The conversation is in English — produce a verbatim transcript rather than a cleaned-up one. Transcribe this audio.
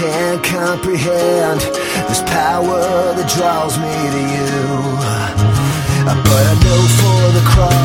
can't comprehend this power that draws me to you. But I know for the cross